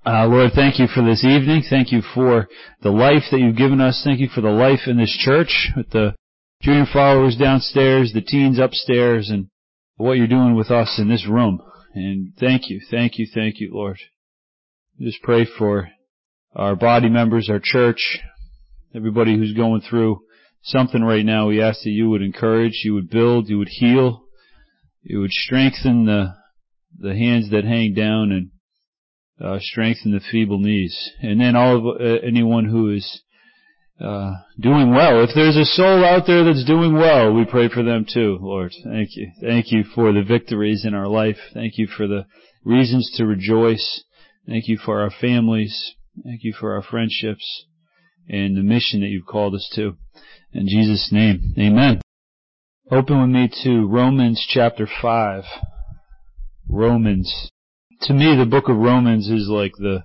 Lord, thank you for this evening. Thank you for the life that you've given us. Thank you for the life in this church with the junior followers downstairs, the teens upstairs, and what you're doing with us in this room. And thank you, Lord. Just pray for our body members, our church, everybody who's going through something right now. We ask that you would encourage, you would build, you would heal, you would strengthen the hands that hang down and strengthen the feeble knees. And then anyone who is doing well. If there's a soul out there that's doing well, we pray for them too, Lord. Thank you. Thank you for the victories in our life. Thank you for the reasons to rejoice. Thank you for our families. Thank you for our friendships and the mission that you've called us to. In Jesus' name, amen. Open with me to Romans chapter 5. Romans. To me, the book of Romans is like the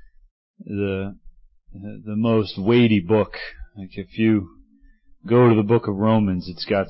most weighty book. Like if you go to the book of Romans,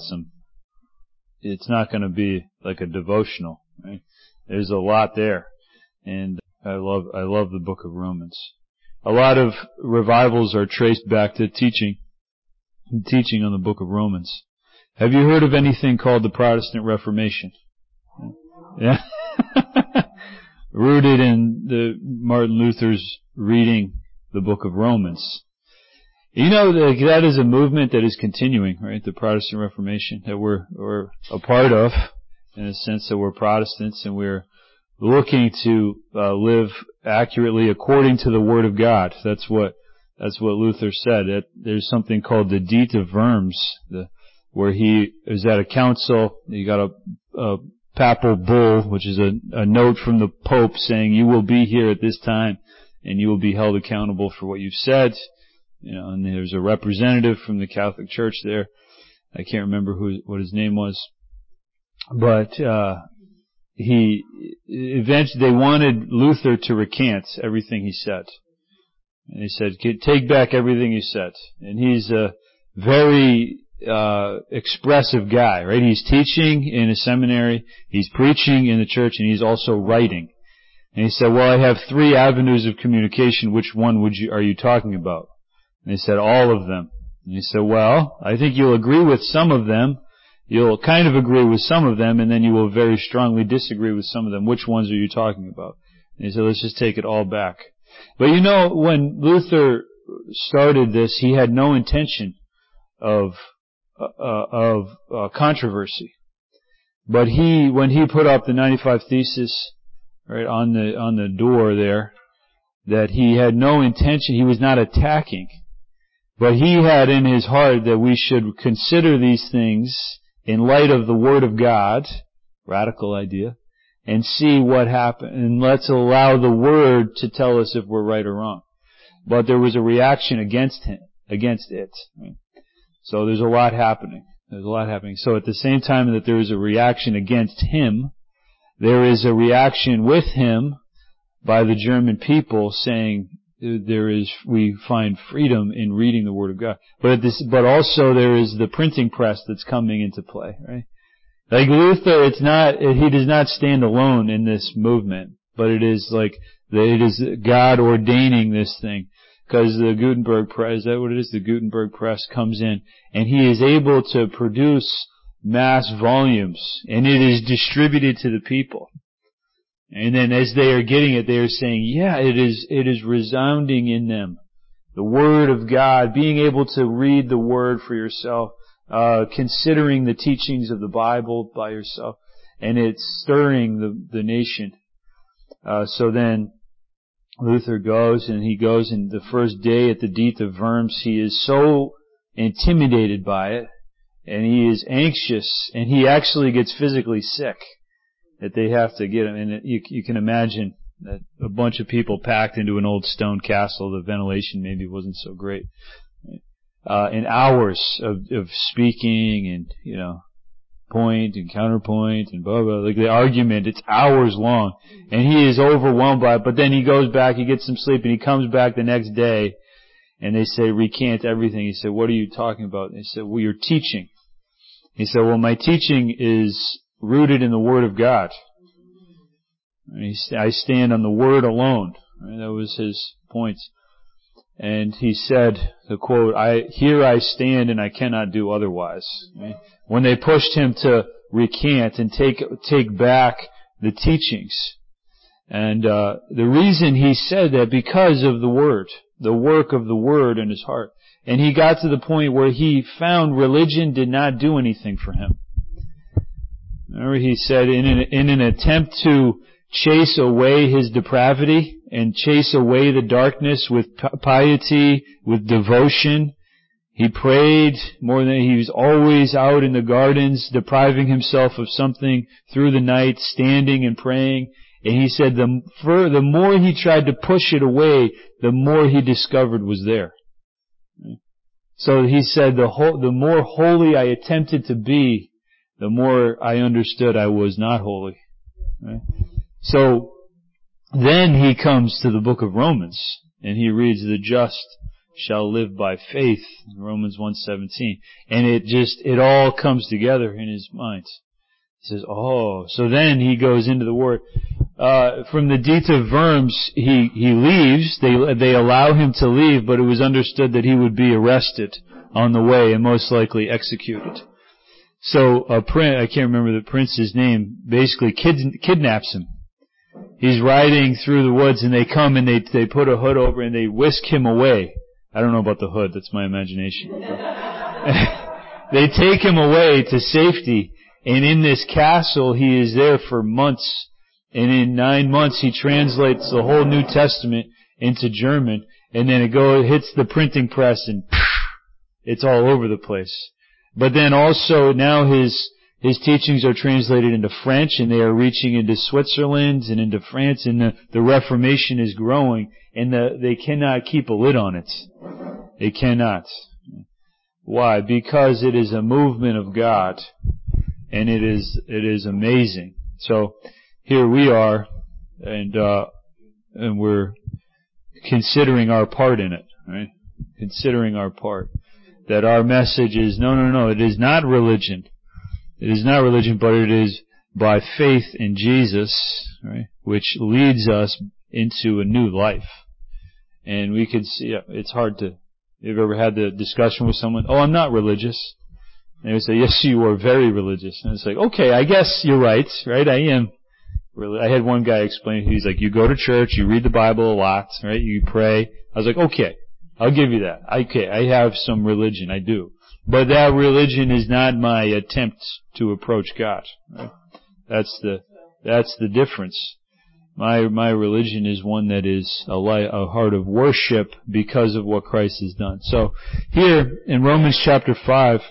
it's not going to be like a devotional, right? There's a lot there. And I love the book of Romans. A lot of revivals are traced back to teaching on the book of Romans. Have you heard of anything called the Protestant Reformation? Yeah. Rooted in Martin Luther's reading the book of Romans. You know, that is a movement that is continuing, right? The Protestant Reformation that we're a part of, in the sense that we're Protestants and we're looking to live accurately according to the Word of God. That's what Luther said. There's something called the Diet of Worms, where he is at a council. You got a papal bull, which is a note from the Pope saying you will be here at this time and you will be held accountable for what you've said. You know, and there's a representative from the Catholic Church there. I can't remember what his name was, but he eventually they wanted Luther to recant everything he said. And he said, "Take back everything you said." And he's a very expressive guy, right? He's teaching in a seminary, he's preaching in the church, and he's also writing. And he said, "Well, I have 3 avenues of communication. Which one are you talking about?" And they said, "All of them." And he said, "Well, I think you'll agree with some of them. You'll kind of agree with some of them, and then you will very strongly disagree with some of them. Which ones are you talking about?" And he said, "Let's just take it all back." But you know, when Luther started this, he had no intention of controversy. But when he put up the 95 Thesis, right, on the door there, that he had no intention, he was not attacking. But he had in his heart that we should consider these things in light of the Word of God, radical idea, and see what happened. And let's allow the Word to tell us if we're right or wrong. But there was a reaction against it. Right? So there's a lot happening. So at the same time that there is a reaction against him, there is a reaction with him by the German people saying we find freedom in reading the Word of God. But also there is the printing press that's coming into play, right? Like Luther, he does not stand alone in this movement, but it is God ordaining this thing. Because the Gutenberg Press, is that what it is? The Gutenberg Press comes in, and he is able to produce mass volumes, and it is distributed to the people. And then as they are getting it, they are saying, yeah, it is resounding in them. The Word of God, being able to read the Word for yourself, considering the teachings of the Bible by yourself, and it's stirring the nation. So then Luther goes, and the first day at the Diet of Worms, he is so intimidated by it, and he is anxious, and he actually gets physically sick, that they have to get him. And you can imagine that a bunch of people packed into an old stone castle, the ventilation maybe wasn't so great. And hours of speaking and, you know, point and counterpoint and blah, blah, like the argument, it's hours long. And he is overwhelmed by it, but then he goes back, he gets some sleep, and he comes back the next day, and they say, recant everything. He said, what are you talking about? And he said, well, you're teaching. He said, well, my teaching is rooted in the Word of God. And I stand on the Word alone. Right? That was his point. And he said, the quote, "Here I stand and I cannot do otherwise." Right? When they pushed him to recant and take back the teachings. And the reason he said that, because of the Word, the work of the Word in his heart. And he got to the point where he found religion did not do anything for him. Remember, he said, in an attempt to chase away his depravity and chase away the darkness with piety, with devotion, he prayed more than he was always out in the gardens, depriving himself of something through the night, standing and praying. And he said the more he tried to push it away, the more he discovered was there. So he said the more holy I attempted to be, the more I understood I was not holy. Right? So then he comes to the book of Romans, and he reads, "The just shall live by faith," Romans 1:17. And it all comes together in his mind. He says, oh, so then he goes into the Word. From the Dietz Worms, he leaves. They allow him to leave, but it was understood that he would be arrested on the way and most likely executed. So I can't remember the prince's name, basically kidnaps him. He's riding through the woods, and they come and they put a hood over and they whisk him away. I don't know about the hood, that's my imagination. They take him away to safety, and in this castle he is there for months. And in 9 months he translates the whole New Testament into German, and then it hits the printing press and it's all over the place. But then also now his teachings are translated into French, and they are reaching into Switzerland and into France, and the Reformation is growing, and they cannot keep a lid on it. They cannot. Why? Because it is a movement of God, and it is amazing. So here we are, and we're considering our part in it, right? Considering our part. That our message is, no, it is not religion. It is not religion, but it is by faith in Jesus, right? Which leads us into a new life. And we could see, it's hard to, you've ever had the discussion with someone, oh, I'm not religious. And they would say, yes, you are very religious. And it's like, okay, I guess you're right, I am. I had one guy explain, he's like, you go to church, you read the Bible a lot, right? You pray. I was like, okay, I'll give you that. Okay, I have some religion, I do. But that religion is not my attempt to approach God. Right? That's the difference. My religion is one that is a heart of worship because of what Christ has done. So here in Romans chapter 5,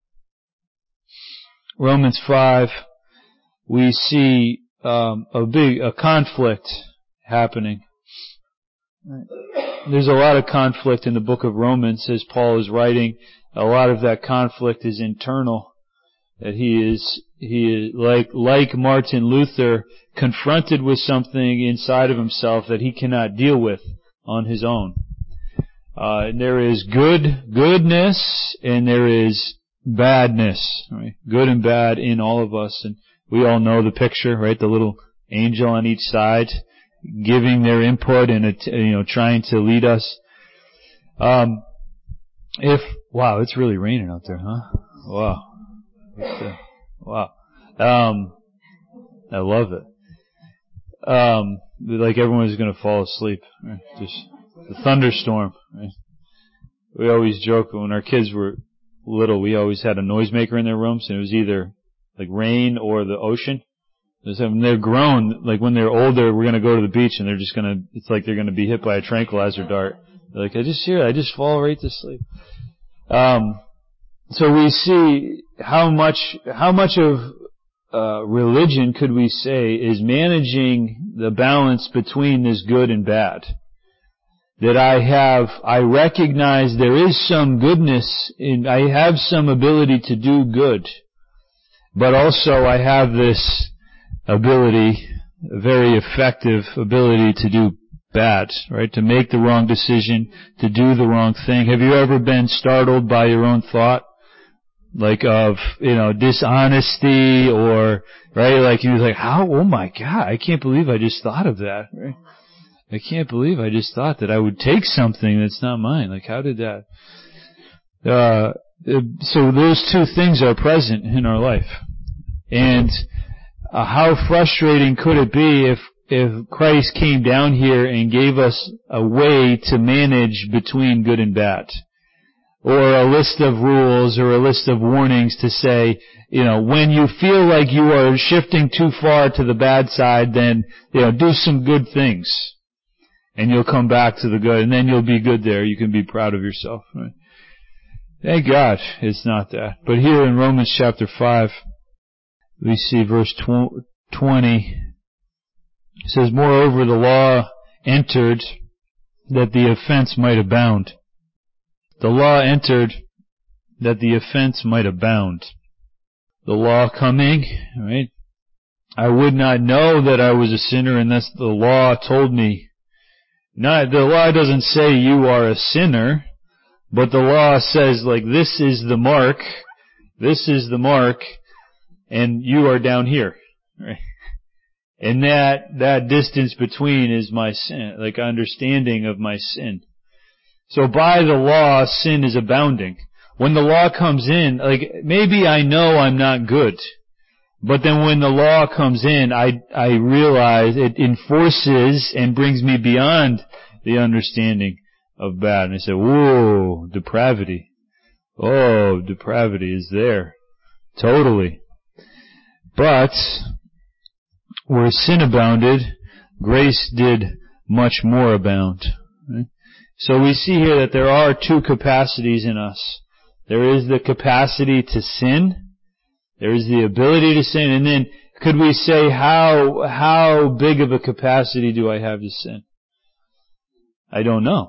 we see a conflict happening. There's a lot of conflict in the book of Romans as Paul is writing. A lot of that conflict is internal. That he is like Martin Luther, confronted with something inside of himself that he cannot deal with on his own. And there is goodness and there is badness, right? Good and bad in all of us, and we all know the picture, right? The little angel on each side, giving their input and trying to lead us. Wow, it's really raining out there, huh? Wow. Wow. I love it. Like everyone's going to fall asleep. Right? Just the thunderstorm. Right? We always joke when our kids were little, we always had a noisemaker in their rooms, and it was either like rain or the ocean. When they're grown, like when they're older, we're going to go to the beach and it's like they're going to be hit by a tranquilizer dart. They're like, I just fall right to sleep. So we see how much of religion could we say is managing the balance between this good and bad. That I recognize there is some goodness I have some ability to do good, but also I have this ability, a very effective ability to do bad, right? To make the wrong decision, to do the wrong thing. Have you ever been startled by your own thought? Like of, dishonesty or, right? Like you was like, how? Oh my God, I can't believe I just thought of that, right? I can't believe I just thought that I would take something that's not mine. Like, how did that? So those two things are present in our life. And how frustrating could it be if Christ came down here and gave us a way to manage between good and bad? Or a list of rules or a list of warnings to say, when you feel like you are shifting too far to the bad side, then, do some good things. And you'll come back to the good, and then you'll be good there. You can be proud of yourself. Right? Thank God it's not that. But here in Romans chapter 5, we see verse 20. It says, moreover, the law entered that the offense might abound. The law entered that the offense might abound. The law coming, right? I would not know that I was a sinner unless the law told me. The law doesn't say you are a sinner, but the law says, like, this is the mark, and you are down here, right? And that distance between is my sin, like understanding of my sin. So by the law, sin is abounding. When the law comes in, like, maybe I know I'm not good, but then when the law comes in, I realize it enforces and brings me beyond the understanding of bad. And I say, whoa, depravity. Oh, depravity is there. Totally. But where sin abounded, grace did much more abound. Right? So we see here that there are two capacities in us. There is the capacity to sin. There is the ability to sin. And then could we say, how big of a capacity do I have to sin? I don't know.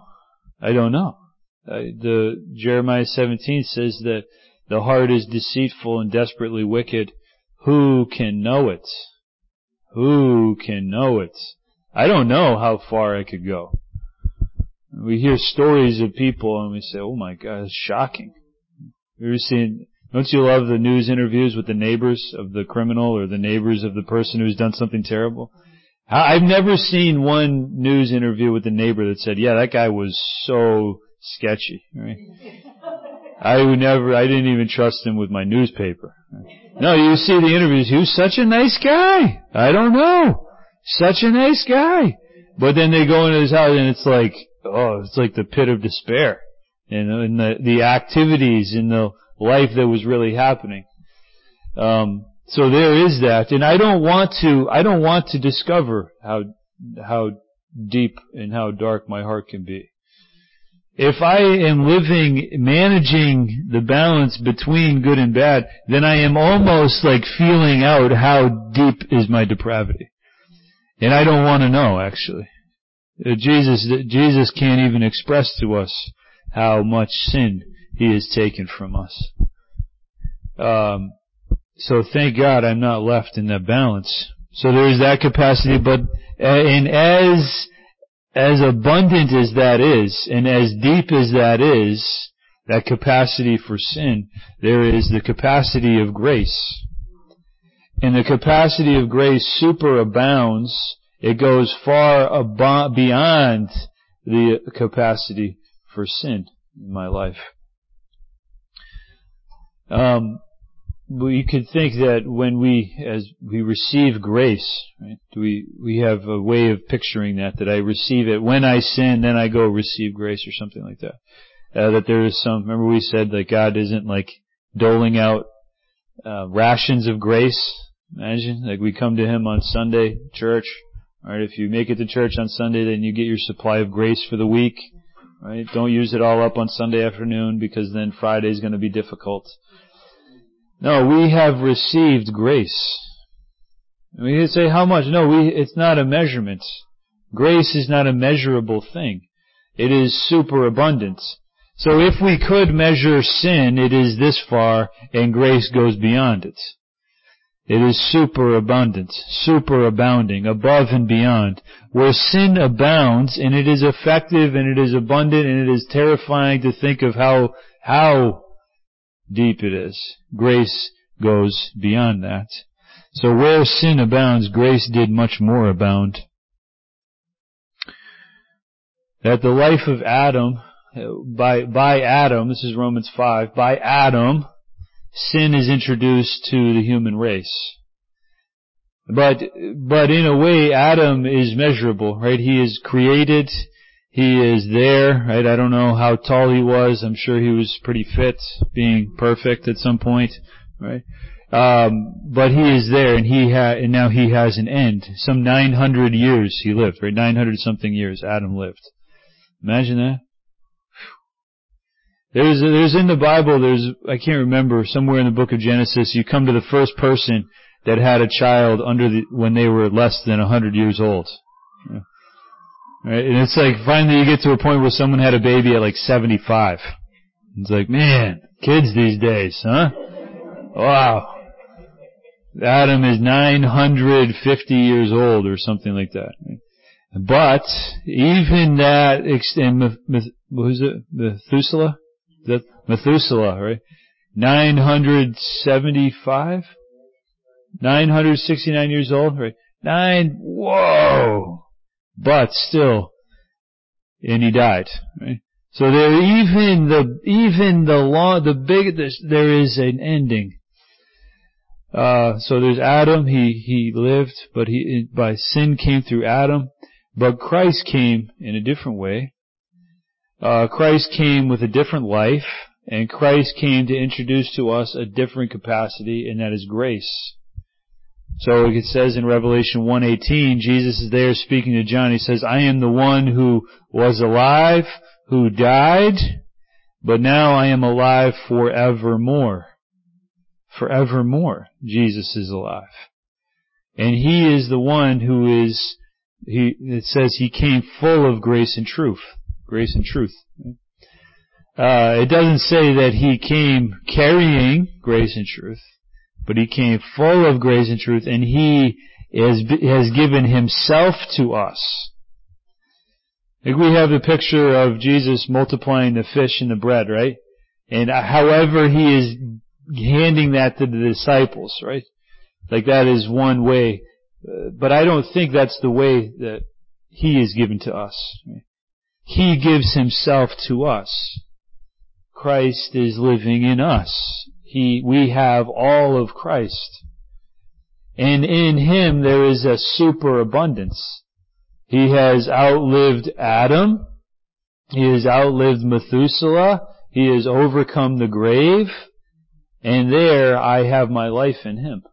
The Jeremiah 17 says that the heart is deceitful and desperately wicked. Who can know it? Who can know it? I don't know how far I could go. We hear stories of people and we say, oh my God, it's shocking. Don't you love the news interviews with the neighbors of the criminal or the neighbors of the person who's done something terrible? I've never seen one news interview with the neighbor that said, yeah, that guy was so sketchy, right? I didn't even trust him with my newspaper. No, you see the interviews, he was such a nice guy. I don't know. Such a nice guy. But then they go into his house and it's like the pit of despair. And the activities in the life that was really happening. So there is that. And I don't want to discover how deep and how dark my heart can be. If I am managing the balance between good and bad, then I am almost like feeling out how deep is my depravity. And I don't want to know, actually. Jesus can't even express to us how much sin He has taken from us. So thank God I'm not left in that balance. So there is that capacity, but and as abundant as that is, and as deep as that is, that capacity for sin, there is the capacity of grace. And the capacity of grace superabounds. It goes far beyond the capacity for sin in my life. You could think that when as we receive grace, right, we have a way of picturing that I receive it. When I sin, then I go receive grace or something like that. That there is remember we said that God isn't like doling out rations of grace. Imagine, like we come to Him on Sunday, church, right? If you make it to church on Sunday, then you get your supply of grace for the week, right? Don't use it all up on Sunday afternoon because then Friday is going to be difficult. No, we have received grace. We can say how much? No, it's not a measurement. Grace is not a measurable thing. It is superabundant. So if we could measure sin, it is this far, and grace goes beyond it. It is superabundant, superabounding, above and beyond. Where sin abounds, and it is effective, and it is abundant, and it is terrifying to think of how deep it is. Grace goes beyond that. So where sin abounds, grace did much more abound. that the life of Adam, by Adam, this is Romans 5, by Adam, sin is introduced to the human race. But in a way, Adam is measurable, right? He is created. He is there, right? I don't know how tall he was. I'm sure he was pretty fit, being perfect at some point, right? But he is there, and now he has an end. Some 900 years he lived, right? 900 something years Adam lived. Imagine that. There's in the Bible, I can't remember, somewhere in the book of Genesis, you come to the first person that had a child when they were less than 100 years old. Yeah. Right? And it's like, finally you get to a point where someone had a baby at like 75. It's like, man, kids these days, huh? Wow. Adam is 950 years old or something like that. Right? But, even that, what is it? Methuselah? Methuselah, right? 975? 969 years old, right? Whoa! But still, and he died, right? So there, there is an ending. So there's Adam, he lived, but by sin came through Adam, but Christ came in a different way. Christ came with a different life, and Christ came to introduce to us a different capacity, and that is grace. So it says in Revelation 1:18, Jesus is there speaking to John. He says, I am the one who was alive, who died, but now I am alive forevermore. Forevermore, Jesus is alive. And He is the one who is, it says He came full of grace and truth. Grace and truth. It doesn't say that He came carrying grace and truth, but He came full of grace and truth, and He has given Himself to us. Like we have the picture of Jesus multiplying the fish and the bread, right? And however He is handing that to the disciples, right? Like that is one way. But I don't think that's the way that He is given to us. Right? He gives Himself to us. Christ is living in us. We have all of Christ. And in Him there is a superabundance. He has outlived Adam. He has outlived Methuselah. He has overcome the grave. And there I have my life in Him.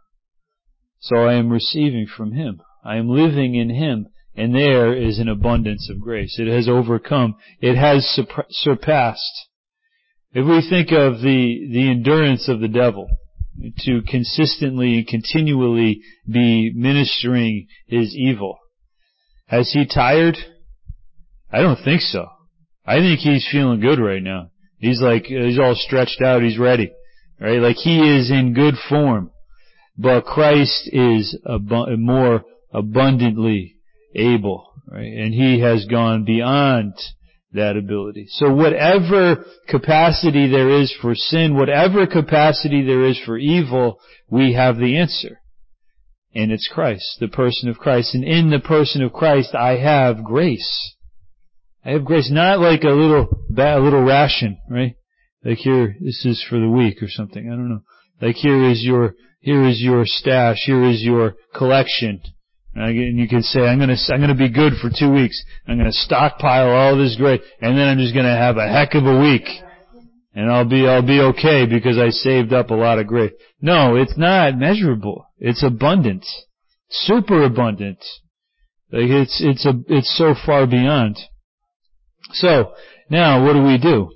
So I am receiving from Him. I am living in Him. And there is an abundance of grace. It has overcome. It has surpassed. If we think of the endurance of the devil to consistently and continually be ministering his evil, has he tired? I don't think so. I think he's feeling good right now. He's all stretched out. He's ready. Right? Like he is in good form. But Christ is more abundantly able, right? And He has gone beyond that ability. So whatever capacity there is for sin, whatever capacity there is for evil, we have the answer. And it's Christ, the person of Christ. And in the person of Christ, I have grace. I have grace, not like a little ration, right? Like here, this is for the week or something. I don't know. Like here is your stash. Here is your collection. And you can say, I'm gonna be good for 2 weeks. I'm gonna stockpile all this grace, and then I'm just gonna have a heck of a week. And I'll be okay because I saved up a lot of grace. No, it's not measurable. It's abundant. Super abundant. Like it's so far beyond. So, now what do?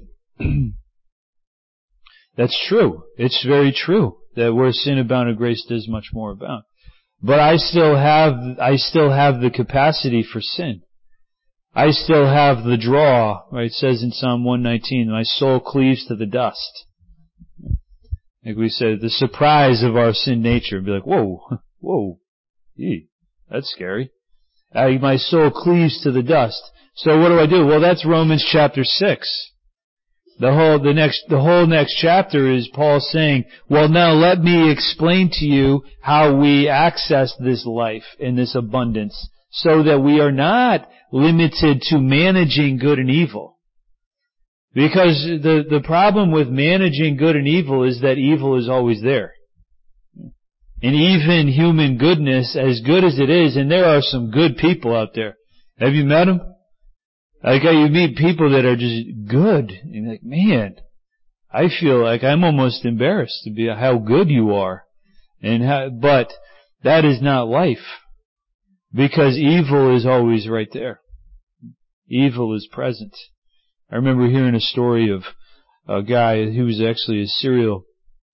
That's true. It's very true that where sin abounded, grace does much more abound. But I still have the capacity for sin. I still have the draw, right? It says in Psalm 119, my soul cleaves to the dust. Like we said, the surprise of our sin nature. Be like, whoa, that's scary. My soul cleaves to the dust. So what do? Well, that's Romans chapter 6. The whole next chapter is Paul saying, well, now let me explain to you how we access this life and this abundance so that we are not limited to managing good and evil. Because the problem with managing good and evil is that evil is always there. And even human goodness, as good as it is, and there are some good people out there. Have you met them? Like you meet people that are just good, and you're like, man, I feel like I'm almost embarrassed to be how good you are. But that is not life. Because evil is always right there. Evil is present. I remember hearing a story of a guy who was actually a serial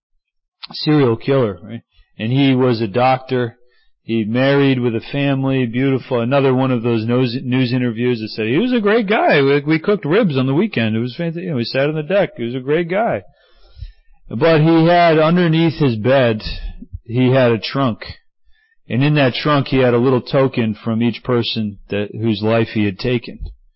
killer, right? And he was a doctor. He married with a family, beautiful. Another one of those news interviews that said he was a great guy. We cooked ribs on the weekend. It was fantastic. We sat on the deck. He was a great guy. But he had underneath his bed, he had a trunk. And in that trunk he had a little token from each person whose life he had taken.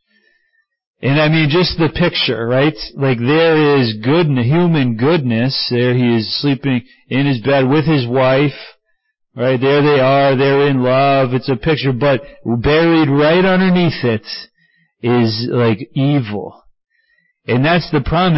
And I mean, just the picture, right? Like there is human goodness. There he is sleeping in his bed with his wife. Right, there they are, they're in love, it's a picture, but buried right underneath it is like evil. And that's the problem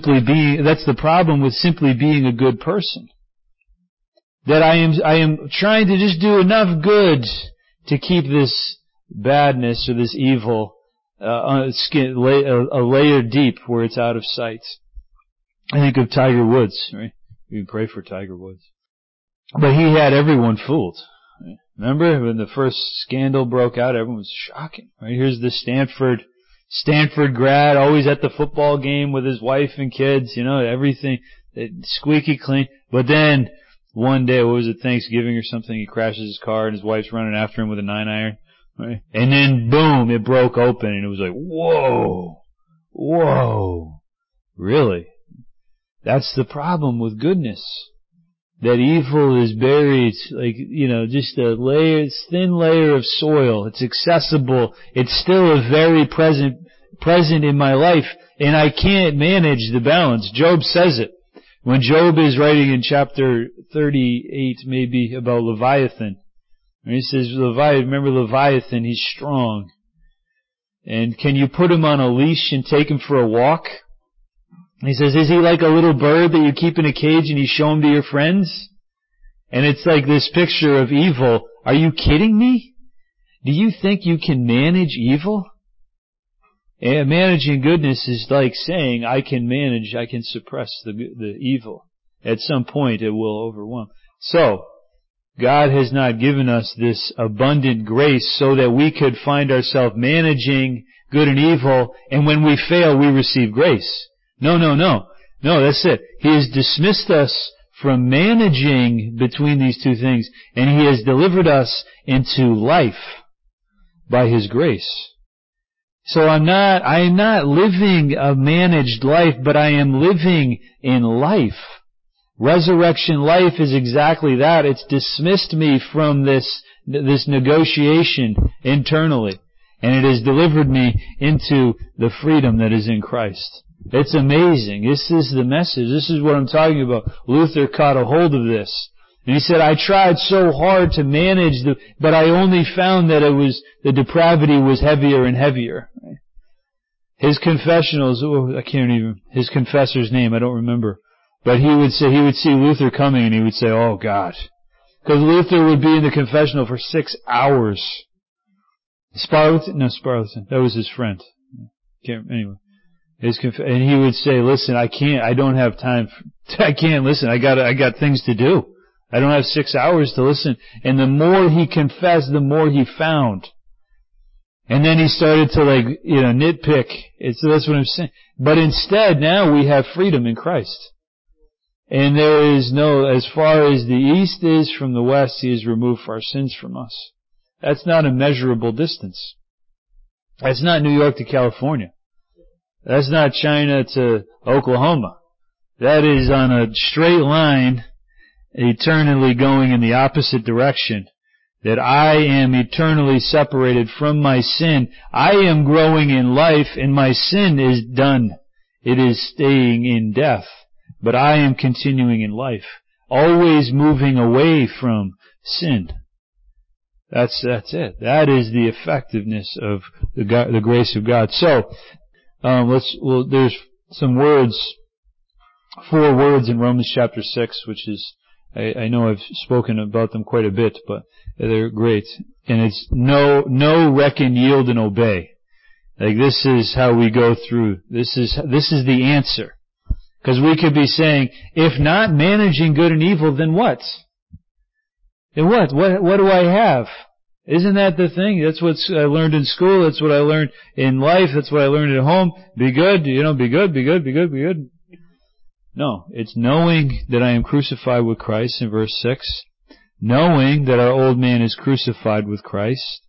with simply being a good person. That I am trying to just do enough good to keep this badness or this evil a layer deep where it's out of sight. I think of Tiger Woods, right? We can pray for Tiger Woods. But he had everyone fooled. Remember when the first scandal broke out, everyone was shocking. Right? Here's the Stanford grad, always at the football game with his wife and kids, everything squeaky clean. But then one day, what was it, Thanksgiving or something, he crashes his car and his wife's running after him with a 9-iron. Right? And then boom, it broke open and it was like, whoa, really? That's the problem with goodness. That evil is buried, just a thin layer of soil. It's accessible. It's still a very present in my life, and I can't manage the balance. Job says it. When Job is writing in chapter 38, maybe, about Leviathan, and he says, remember Leviathan, he's strong. And can you put him on a leash and take him for a walk? He says, is he like a little bird that you keep in a cage and you show him to your friends? And it's like this picture of evil. Are you kidding me? Do you think you can manage evil? And managing goodness is like saying, I can suppress the evil. At some point it will overwhelm. So, God has not given us this abundant grace so that we could find ourselves managing good and evil, and when we fail we receive grace. No, that's it. He has dismissed us from managing between these two things, and He has delivered us into life by His grace. So I am not living a managed life, but I am living in life. Resurrection life is exactly that. It's dismissed me from this negotiation internally, and it has delivered me into the freedom that is in Christ. It's amazing. This is the message. This is what I'm talking about. Luther caught a hold of this. And he said, I tried so hard to manage but I only found that the depravity was heavier and heavier. His confessionals, his confessor's name, I don't remember. But he would see Luther coming and he would say, oh God. Because Luther would be in the confessional for 6 hours. Sparleton? No, Sparleton. That was his friend. Anyway. And he would say, listen, I don't have time. I can't listen. I got things to do. I don't have 6 hours to listen. And the more he confessed, the more he found. And then he started to nitpick. So that's what I'm saying. But instead, now we have freedom in Christ. And there is as far as the east is from the west, He has removed our sins from us. That's not a measurable distance. That's not New York to California. That's not China to Oklahoma. That is on a straight line, eternally going in the opposite direction. That I am eternally separated from my sin. I am growing in life, and my sin is done. It is staying in death. But I am continuing in life, always moving away from sin. That's it. That is the effectiveness of the grace of God. So, there's some words, 4 words in Romans chapter 6, which is, I know I've spoken about them quite a bit, but they're great. And it's know, reckon, yield, and obey. Like, this is how we go through. This is the answer. Because we could be saying, if not managing good and evil, then what? Then what? What do I have? Isn't that the thing? That's what I learned in school. That's what I learned in life. That's what I learned at home. Be good, be good, be good, be good, be good. No, it's knowing that I am crucified with Christ in verse 6. Knowing that our old man is crucified with Christ.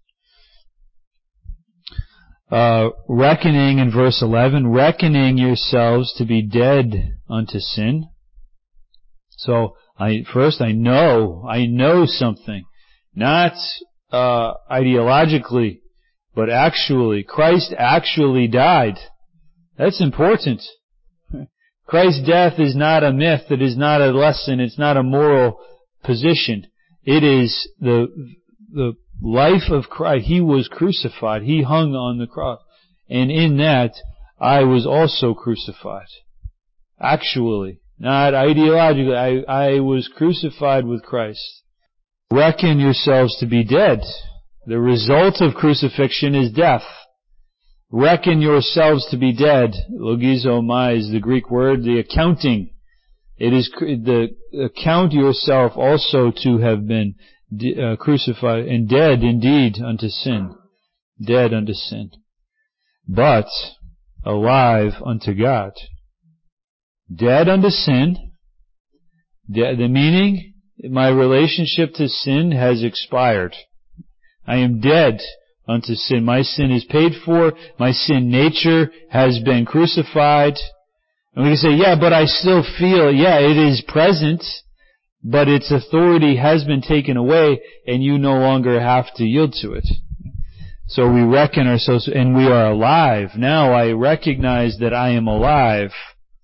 Reckoning in verse 11. Reckoning yourselves to be dead unto sin. So, I know something. Not ideologically, but actually. Christ actually died. That's important. Christ's death is not a myth. It is not a lesson. It's not a moral position. It is the life of Christ. He was crucified. He hung on the cross. And in that, I was also crucified. Actually. Not ideologically. I was crucified with Christ. Reckon yourselves to be dead. The result of crucifixion is death. Reckon yourselves to be dead. Logizomai is the Greek word, the accounting. It is the account yourself also to have been crucified and dead indeed unto sin. Dead unto sin. But alive unto God. Dead unto sin. The meaning, my relationship to sin has expired. I am dead unto sin. My sin is paid for. My sin nature has been crucified. And we can say, yeah, but I still feel, it is present, but its authority has been taken away, and you no longer have to yield to it. So we reckon ourselves, and we are alive. Now I recognize that I am alive.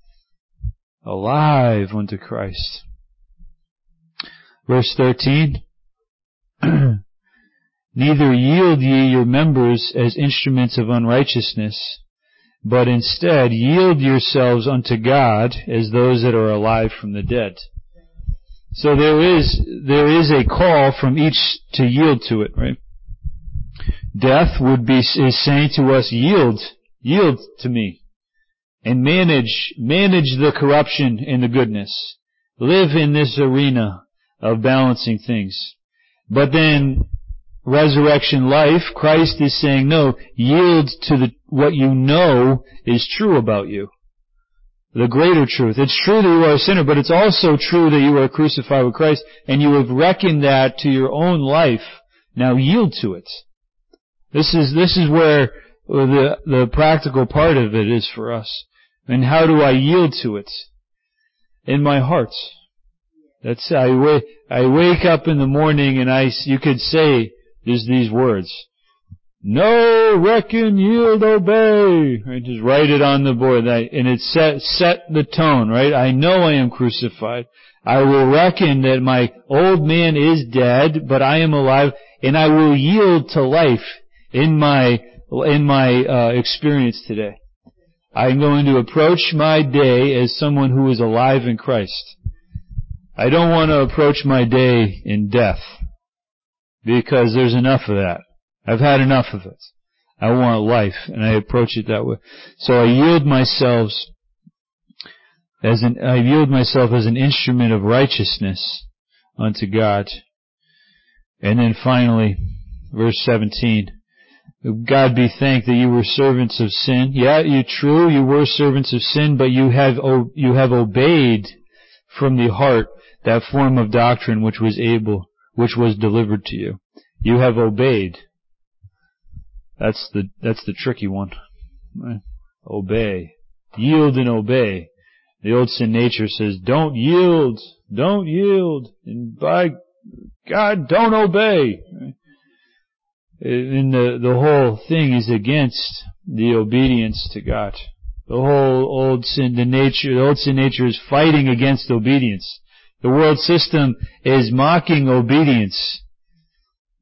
Alive unto Christ. Verse 13. Neither yield ye your members as instruments of unrighteousness, but instead yield yourselves unto God as those that are alive from the dead. So there is a call from each to yield to it, right? Death is saying to us, yield to me, and manage the corruption and the goodness. Live in this arena of balancing things. But then, resurrection life, Christ is saying, no, yield to what you know is true about you. The greater truth. It's true that you are a sinner, but it's also true that you are crucified with Christ, and you have reckoned that to your own life. Now yield to it. This is where the practical part of it is for us. And how do I yield to it? In my heart. That's I wake up in the morning and you could say these words. Know, reckon, yield, obey. Right? Just write it on the board. And it set the tone, right? I know I am crucified. I will reckon that my old man is dead, but I am alive, and I will yield to life in my experience today. I'm going to approach my day as someone who is alive in Christ. I don't want to approach my day in death, because there's enough of that. I've had enough of it. I want life, and I approach it that way. So I yield myself as an instrument of righteousness unto God. And then finally, verse 17. God be thanked that you were servants of sin. Yeah, you were servants of sin, but you have obeyed from the heart that form of doctrine which was delivered to you. You have obeyed. That's the tricky one. Right? Obey. Yield and obey. The old sin nature says, don't yield. And by God, don't obey. Right? And the whole thing is against the obedience to God. The old sin nature is fighting against obedience. The world system is mocking obedience.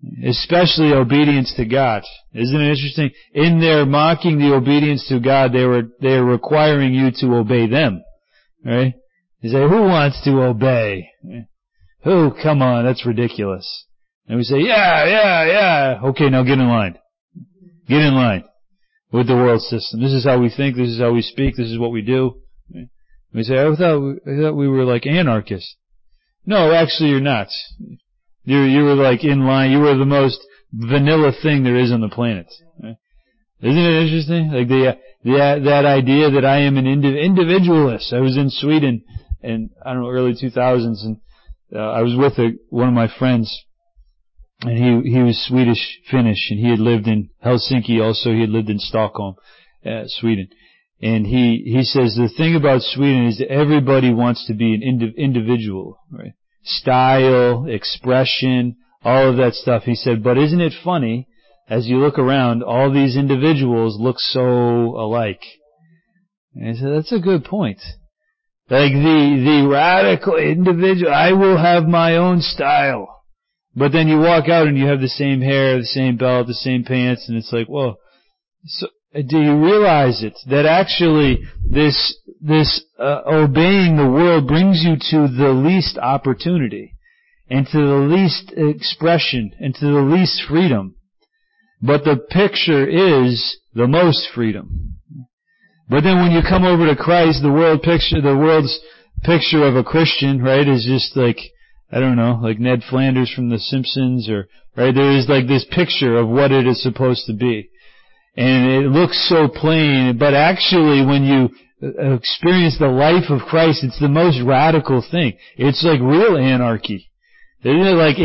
Especially obedience to God. Isn't it interesting? In their mocking the obedience to God, they are requiring you to obey them. Right? You say, who wants to obey? Who? Come on, that's ridiculous. And we say, yeah. Okay, now get in line. Get in line with the world system. This is how we think, this is how we speak, this is what we do. We say, I thought we were like anarchists. No, actually you're not. You were like in line, you were the most vanilla thing there is on the planet. Right? Isn't it interesting? Like that idea that I am an individualist. I was in Sweden in, early 2000s, and I was with one of my friends, and he was Swedish-Finnish, and he had lived in Helsinki also. He had lived in Stockholm, Sweden. And he says the thing about Sweden is that everybody wants to be an individual, right? Style, expression, all of that stuff. He said, but isn't it funny, as you look around, all these individuals look so alike? And I said, that's a good point. Like the radical individual, I will have my own style. But then you walk out and you have the same hair, the same belt, the same pants, and it's like, whoa. So, do you realize it? That actually this obeying the world brings you to the least opportunity, and to the least expression, and to the least freedom. But the picture is the most freedom. But then when you come over to Christ, the world's picture of a Christian, right, is just like, I don't know, like Ned Flanders from The Simpsons, or, right, there is like this picture of what it is supposed to be. And it looks so plain, but actually when you experience the life of Christ, it's the most radical thing. It's like real anarchy. Isn't it like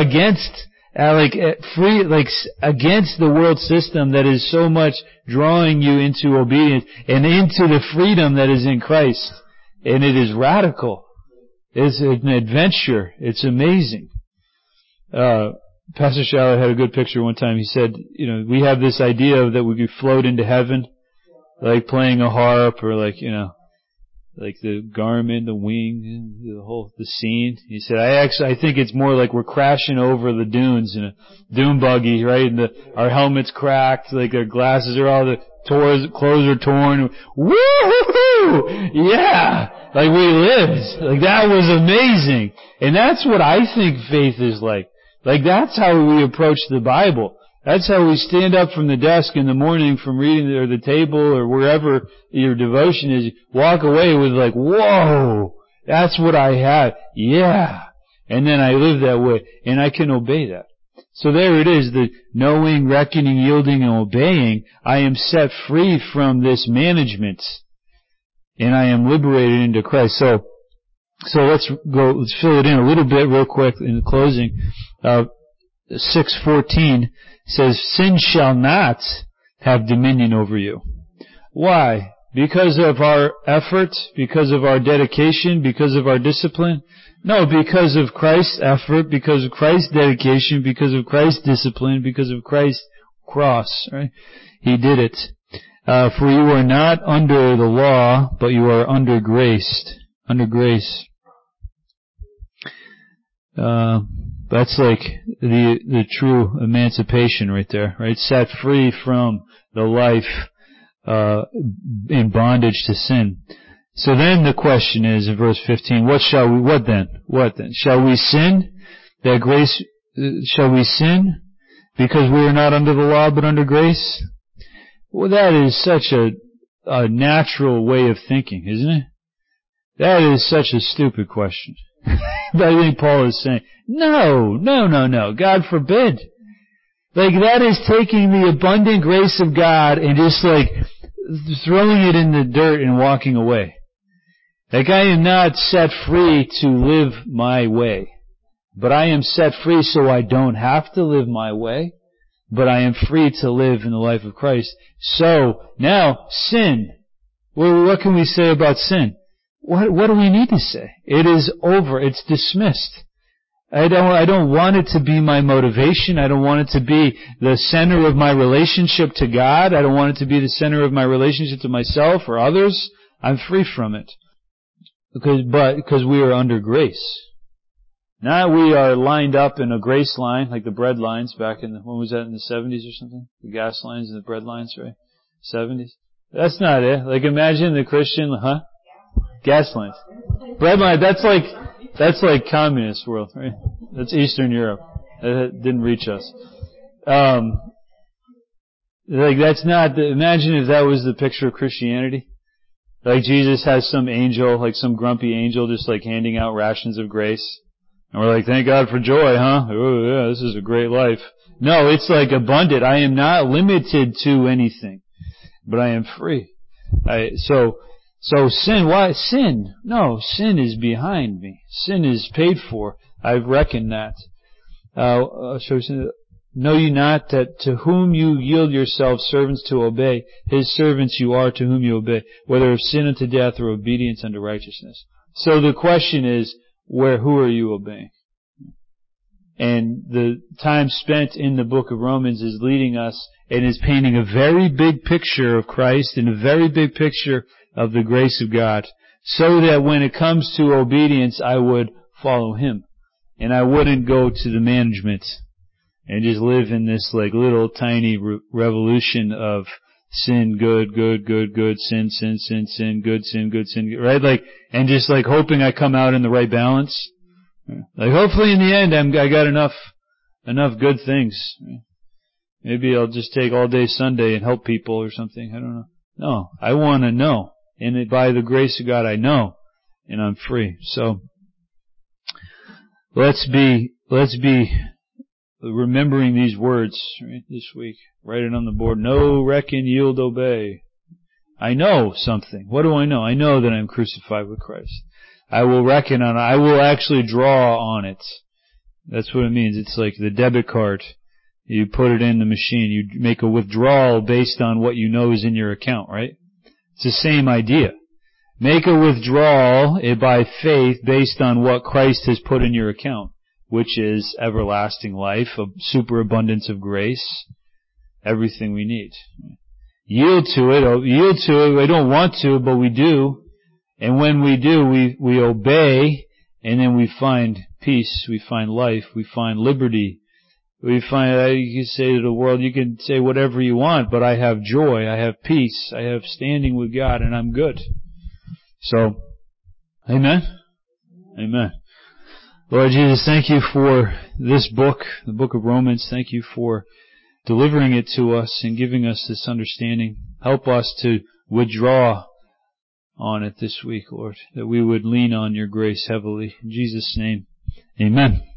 against the world system that is so much drawing you into obedience and into the freedom that is in Christ. And it is radical. It's an adventure. It's amazing. Pastor Schaller had a good picture one time. He said, we have this idea that we could float into heaven, like playing a harp, or like the garment, the wing, the scene. He said, I think it's more like we're crashing over the dunes in a dune buggy, right? And our helmets cracked, like our glasses are all clothes are torn. Woo-hoo-hoo! Yeah! Like we lived. Like that was amazing. And that's what I think faith is like. Like that's how we approach the Bible. That's how we stand up from the desk in the morning from reading or the table or wherever your devotion is. Walk away with like, whoa, that's what I have. Yeah. And then I live that way. And I can obey that. So there it is, the knowing, reckoning, yielding, and obeying. I am set free from this management. And I am liberated into Christ. So let's fill it in a little bit real quick in closing. 6:14 says, sin shall not have dominion over you. Why? Because of our effort, because of our dedication, because of our discipline? No, because of Christ's effort, because of Christ's dedication, because of Christ's discipline, because of Christ's cross, right? He did it. For you are not under the law, but you are under grace. Under grace. That's like the true emancipation right there, right? Set free from the life in bondage to sin. So then the question is in verse 15, what then? Shall we sin? Shall we sin because we are not under the law but under grace? Well, that is such a natural way of thinking, isn't it? That is such a stupid question. But I think Paul is saying, no, God forbid. Like that is taking the abundant grace of God and just like throwing it in the dirt and walking away. Like I am not set free to live my way, but I am set free so I don't have to live my way, but I am free to live in the life of Christ. So now sin. Well, what can we say about sin? What do we need to say? It is over. It's dismissed. I don't want it to be my motivation. I don't want it to be the center of my relationship to God. I don't want it to be the center of my relationship to myself or others. I'm free from it. Because we are under grace. Now we are lined up in a grace line, like the bread lines back in when was that, in the 70s or something? The gas lines and the bread lines, right? 70s? That's not it. Like imagine the Christian, gas lines. Bread line, that's like communist world, right? That's Eastern Europe. That didn't reach us. Like that's not, imagine if that was the picture of Christianity. Like Jesus has some angel, like some grumpy angel just like handing out rations of grace. And we're like, thank God for joy, huh? Oh yeah, this is a great life. No, it's like abundant. I am not limited to anything, but I am free. So sin, why? Sin. No, sin is behind me. Sin is paid for. I've reckoned that. Know you not that to whom you yield yourselves servants to obey, his servants you are to whom you obey, whether of sin unto death or obedience unto righteousness. So the question is, who are you obeying? And the time spent in the book of Romans is leading us and is painting a very big picture of Christ and a very big picture of the grace of God, so that when it comes to obedience, I would follow Him. And I wouldn't go to the management and just live in this like little tiny revolution of sin, good, good, good, good, sin, sin, sin, sin, good, sin, right? Like, and just like hoping I come out in the right balance. Like hopefully in the end I got enough good things. Maybe I'll just take all day Sunday and help people or something. I don't know. No, I want to know. And by the grace of God I know. And I'm free. So, let's be remembering these words right, this week. Write it on the board. Know, reckon, yield, obey. I know something. What do I know? I know that I'm crucified with Christ. I will reckon on it. I will actually draw on it. That's what it means. It's like the debit card. You put it in the machine. You make a withdrawal based on what you know is in your account, right? It's the same idea. Make a withdrawal by faith based on what Christ has put in your account, which is everlasting life, a superabundance of grace, everything we need. Yield to it. We don't want to, but we do. And when we do, we obey, and then we find peace, we find life, we find liberty. We find, you can say to the world, you can say whatever you want, but I have joy, I have peace, I have standing with God, and I'm good. So, amen? Amen. Lord Jesus, thank you for this book, the book of Romans. Thank you for delivering it to us and giving us this understanding. Help us to withdraw on it this week, Lord, that we would lean on your grace heavily. In Jesus' name, amen.